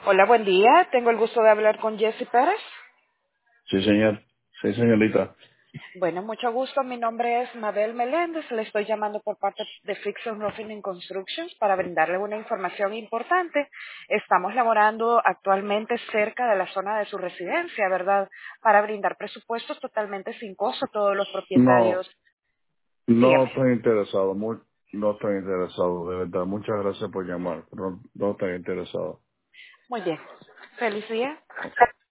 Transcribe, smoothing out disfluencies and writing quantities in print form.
Hola, buen día. Tengo el gusto de hablar con Jesse Pérez. Sí, señor. Sí, señorita. Bueno, mucho gusto. Mi nombre es Mabel Meléndez. Le estoy llamando por parte de Friction Roofing and Constructions para brindarle una información importante. Estamos laborando actualmente cerca de la zona de su residencia, ¿verdad? Para brindar presupuestos totalmente sin costo a todos los No, propietarios. no Dígame. estoy interesado. No estoy interesado, de verdad. Muchas gracias por llamar. No estoy interesado. Muy bien. Feliz día.